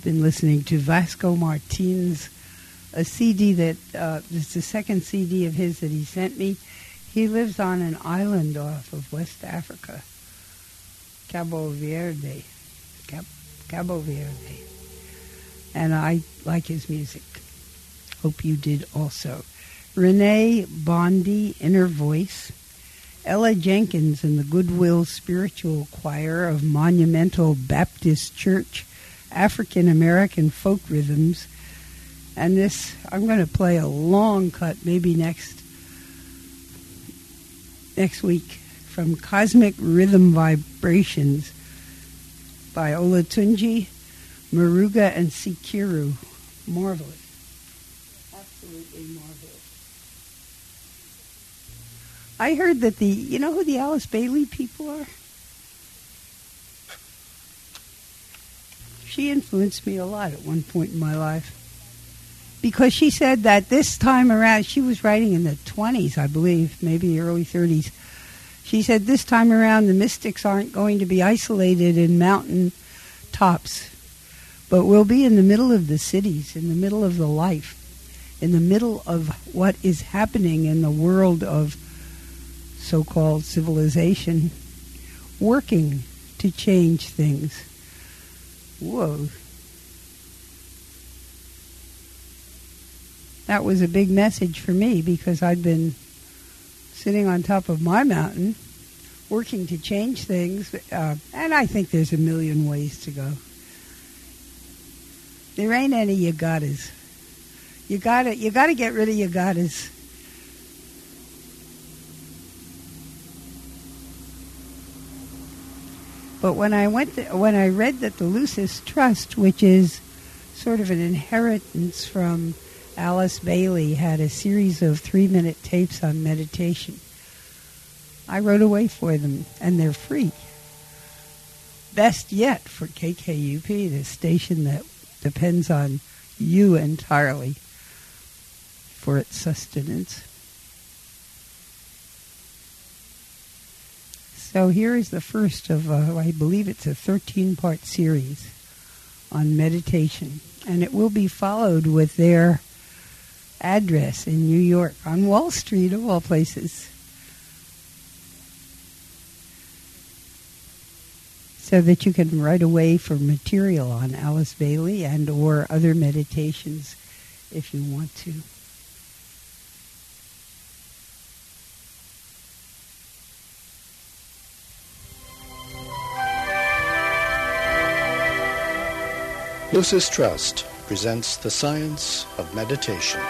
been listening to Vasco Martins, a CD that is the second CD of his that he sent me. He lives on an island off of West Africa, Cabo Verde. Cabo Verde. And I like his music. Hope you did also. Renee Bondi, Inner Voice. Ella Jenkins and the Goodwill Spiritual Choir of Monumental Baptist Church, African American Folk Rhythms. And this, I'm going to play a long cut, maybe next week, from Cosmic Rhythm Vibrations by Olatunji, Maruga, and Sikiru. Marvelous. Absolutely marvelous. I heard that you know who the Alice Bailey people are? She influenced me a lot at one point in my life. Because she said that this time around, she was writing in the 20s, I believe, maybe early 30s. She said this time around the mystics aren't going to be isolated in mountain tops, but we'll be in the middle of the cities, in the middle of the life, in the middle of what is happening in the world of so-called civilization, working to change things. Whoa. That was a big message for me because I'd been sitting on top of my mountain, working to change things, and I think there's a million ways to go. There ain't any you gottas. You gotta get rid of you gottas. But when I read that the Lucis Trust, which is sort of an inheritance from Alice Bailey, had a series of 3-minute tapes on meditation, I wrote away for them, and they're free. Best yet for KKUP, the station that depends on you entirely for its sustenance. So here is the first of, I believe it's a 13-part series on meditation. And it will be followed with their address in New York, on Wall Street, of all places. So that you can write away for material on Alice Bailey and or other meditations if you want to. Lucis Trust presents the science of meditation.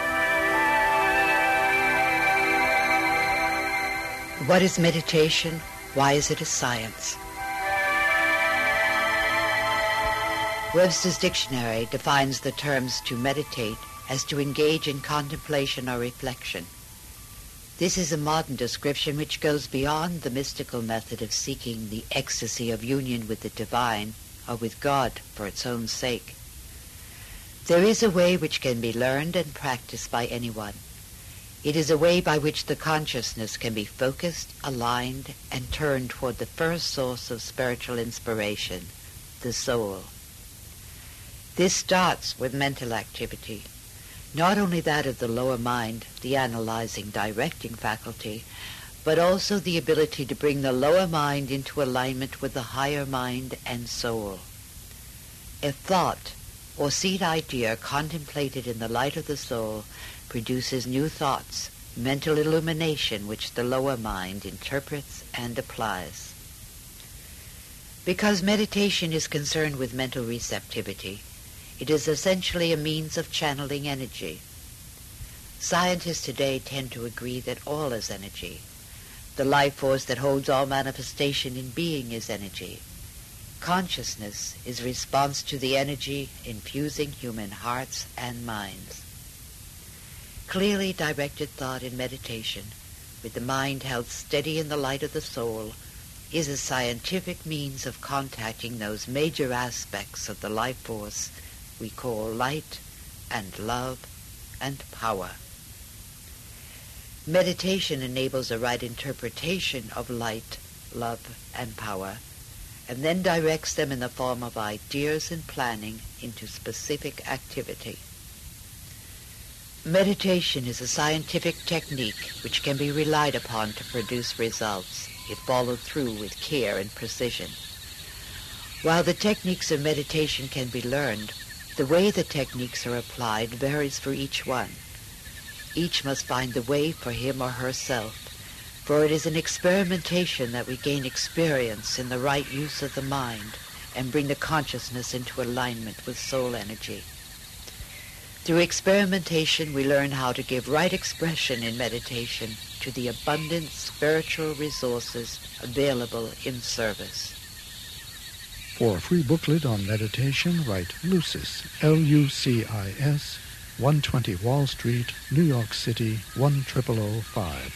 What is meditation? Why is it a science? Webster's dictionary defines the terms to meditate as to engage in contemplation or reflection. This is a modern description which goes beyond the mystical method of seeking the ecstasy of union with the divine or with God for its own sake. There is a way which can be learned and practiced by anyone. It is a way by which the consciousness can be focused, aligned, and turned toward the first source of spiritual inspiration, the soul. This starts with mental activity, not only that of the lower mind, the analyzing, directing faculty, but also the ability to bring the lower mind into alignment with the higher mind and soul. A thought or seed idea contemplated in the light of the soul produces new thoughts, mental illumination which the lower mind interprets and applies. Because meditation is concerned with mental receptivity, it is essentially a means of channeling energy. Scientists today tend to agree that all is energy. The life force that holds all manifestation in being is energy. Consciousness is response to the energy infusing human hearts and minds. Clearly directed thought in meditation, with the mind held steady in the light of the soul, is a scientific means of contacting those major aspects of the life force we call light and love and power. Meditation enables a right interpretation of light, love, and power, and then directs them in the form of ideas and planning into specific activity. Meditation is a scientific technique which can be relied upon to produce results if followed through with care and precision. While the techniques of meditation can be learned, the way the techniques are applied varies for each one. Each must find the way for him or herself, for it is in experimentation that we gain experience in the right use of the mind and bring the consciousness into alignment with soul energy. Through experimentation, we learn how to give right expression in meditation to the abundant spiritual resources available in service. For a free booklet on meditation, write Lucis, Lucis, 120 Wall Street, New York City, 10005.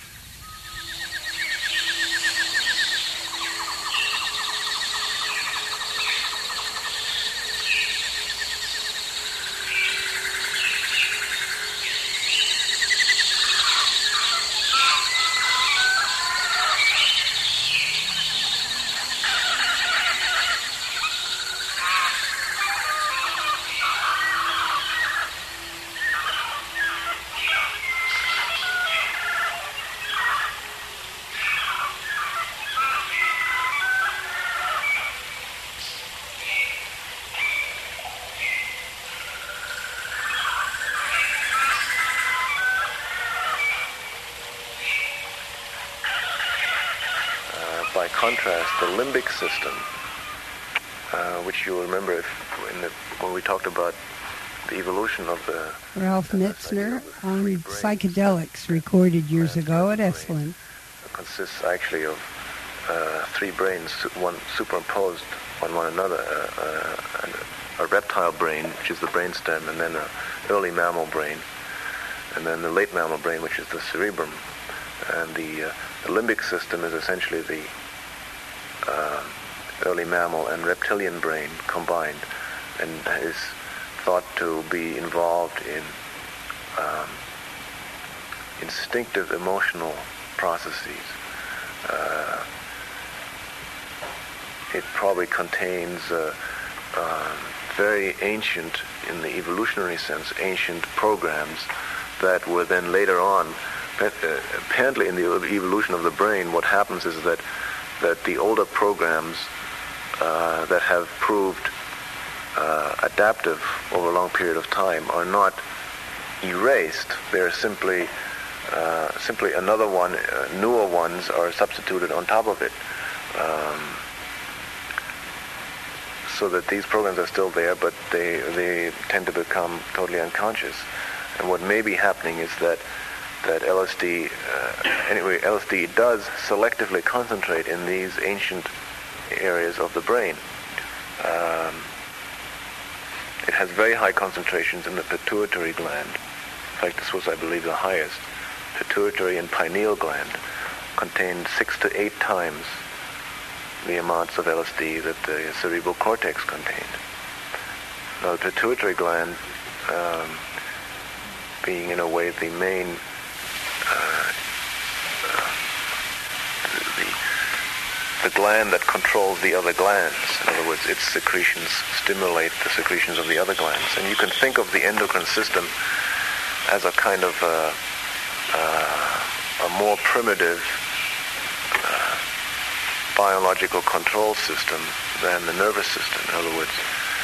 By contrast, the limbic system, which you'll remember when we talked about the evolution of the... Ralph Metzner on psychedelics, recorded years ago at Esalen. Consists actually of three brains, one superimposed on one another, a reptile brain, which is the brainstem, and then an early mammal brain, and then the late mammal brain, which is the cerebrum. And the limbic system is essentially the early mammal and reptilian brain combined, and is thought to be involved in instinctive emotional processes. It probably contains very ancient, in the evolutionary sense, ancient programs that were then later on, apparently in the evolution of the brain, what happens is that the older programs that have proved adaptive over a long period of time are not erased. They're simply another one, newer ones are substituted on top of it. So that these programs are still there, but they tend to become totally unconscious. And what may be happening is that LSD, LSD does selectively concentrate in these ancient areas of the brain. It has very high concentrations in the pituitary gland. In fact, this was, I believe, the highest. Pituitary and pineal gland contained 6 to 8 times the amounts of LSD that the cerebral cortex contained. Now, the pituitary gland, being in a way the main the gland that controls the other glands. In other words, its secretions stimulate the secretions of the other glands. And you can think of the endocrine system as a kind of a more primitive biological control system than the nervous system. In other words,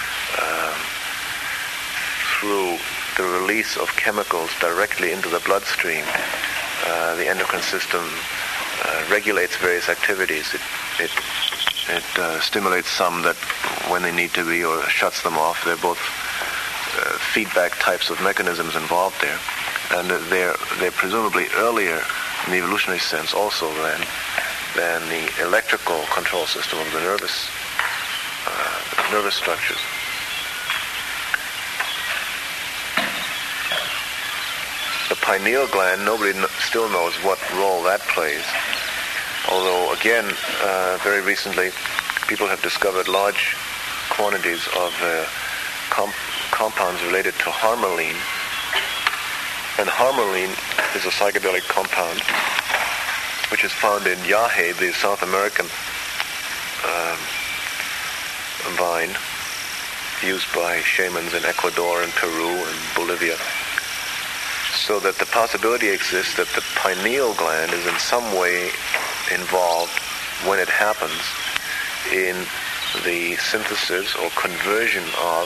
through the release of chemicals directly into the bloodstream, the endocrine system regulates various activities. It stimulates some that when they need to be, or shuts them off. They're both feedback types of mechanisms involved there, and they're presumably earlier in the evolutionary sense also than the electrical control system of the nervous structures. The pineal gland, nobody still knows what role that plays. Although, again, very recently, people have discovered large quantities of compounds related to harmaline. And harmaline is a psychedelic compound which is found in yahe, the South American vine used by shamans in Ecuador and Peru and Bolivia. So that the possibility exists that the pineal gland is in some way involved when it happens in the synthesis or conversion of,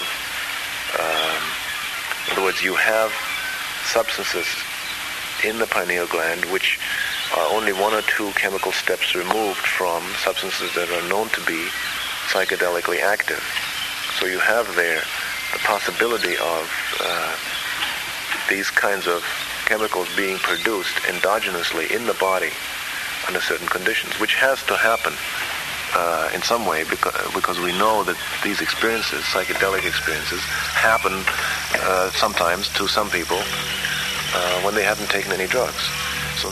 in other words, you have substances in the pineal gland which are only one or two chemical steps removed from substances that are known to be psychedelically active. So you have there the possibility of these kinds of chemicals being produced endogenously in the body under certain conditions, which has to happen in some way because we know that these experiences, psychedelic experiences, happen sometimes to some people when they haven't taken any drugs. So.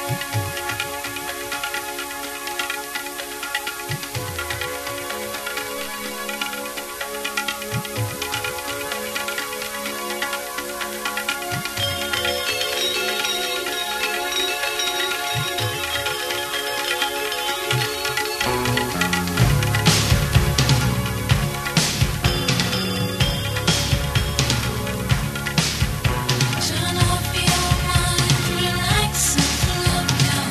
Turn off your mind, relax and look down.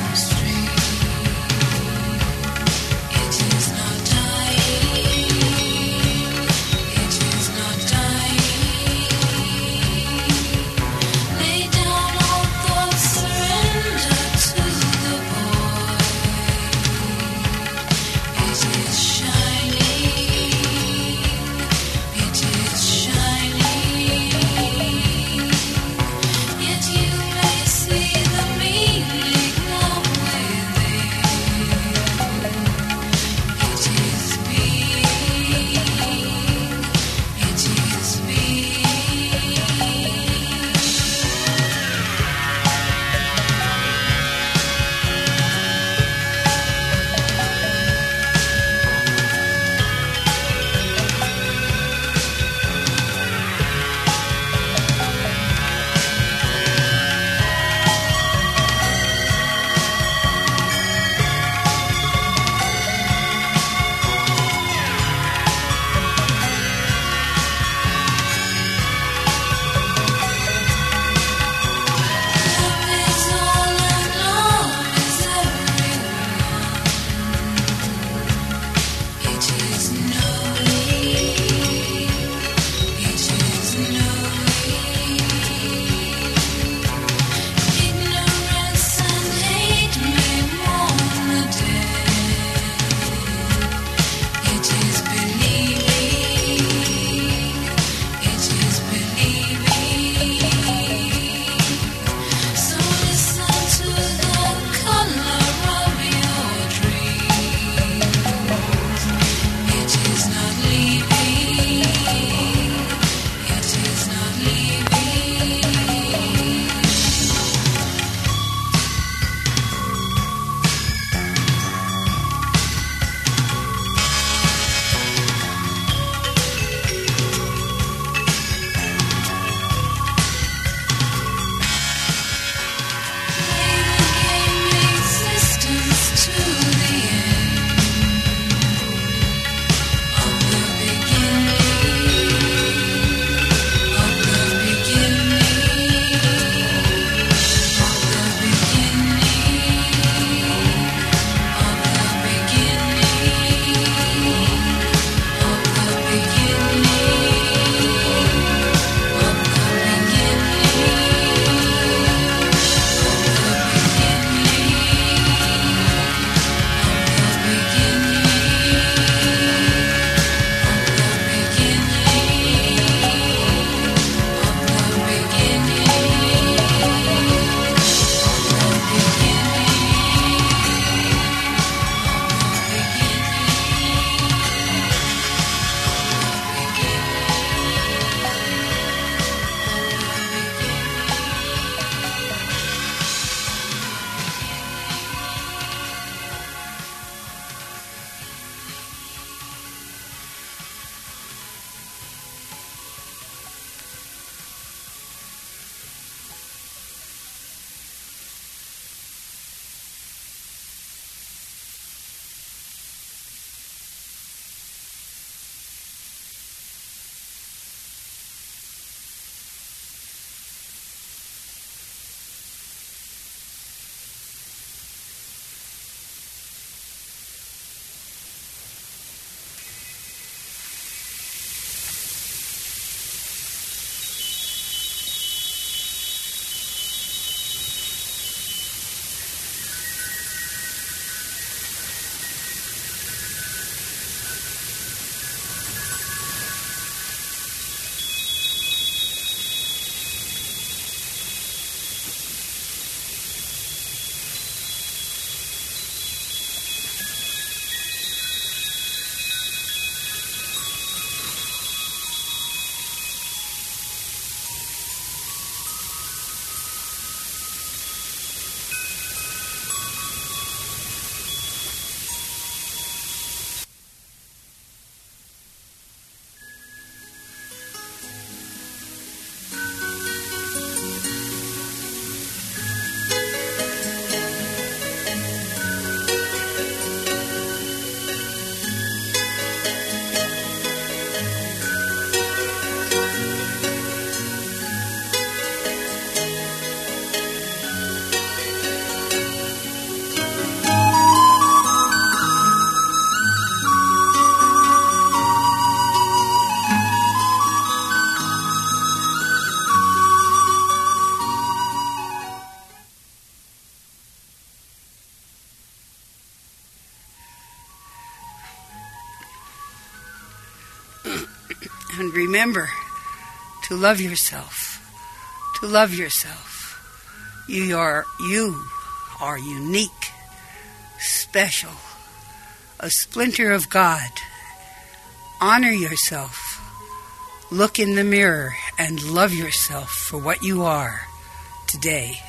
And remember to love yourself. To love yourself. You are unique, special, a splinter of God. Honor yourself. Look in the mirror and love yourself for what you are today.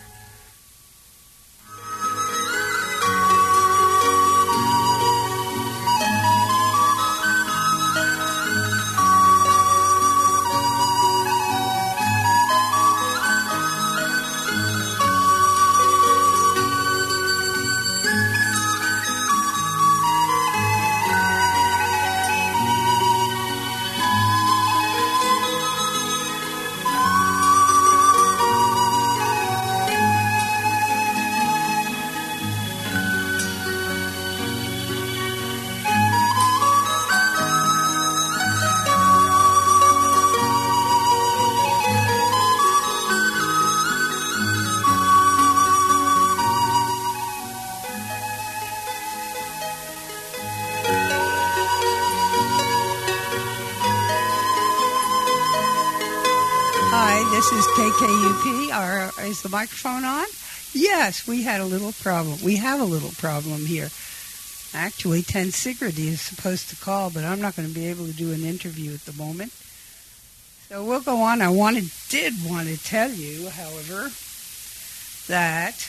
This is KKUP. Is the microphone on? Yes, we had a little problem. We have a little problem here. Actually, Tensegrity is supposed to call, but I'm not going to be able to do an interview at the moment. So we'll go on. I did want to tell you, however, that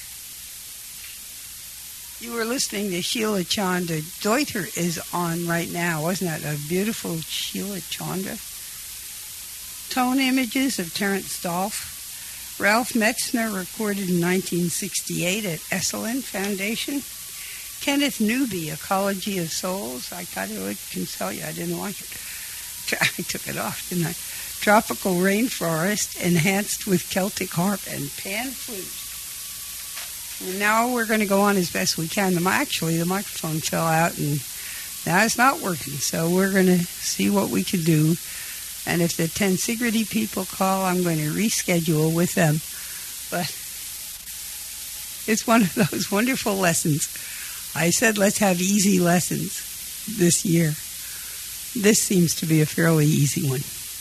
you were listening to Sheila Chanda. Deuter is on right now. Wasn't that a beautiful Sheila Chanda? Tone images of Terence Dolph. Ralph Metzner recorded in 1968 at Esalen Foundation. Kenneth Newby, Ecology of Souls. I thought it would console you. I didn't like it. I took it off, didn't I? Tropical Rainforest, enhanced with Celtic harp and pan flute. And now we're going to go on as best we can. Actually, the microphone fell out, and now it's not working. So we're going to see what we can do. And if the Tensegrity people call, I'm going to reschedule with them. But it's one of those wonderful lessons. I said let's have easy lessons this year. This seems to be a fairly easy one.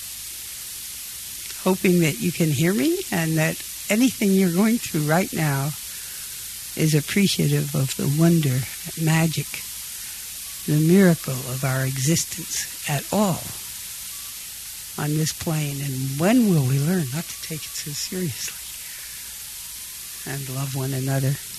Hoping that you can hear me and that anything you're going through right now is appreciative of the wonder, magic, the miracle of our existence at all on this plane. And when will we learn not to take it so seriously and love one another?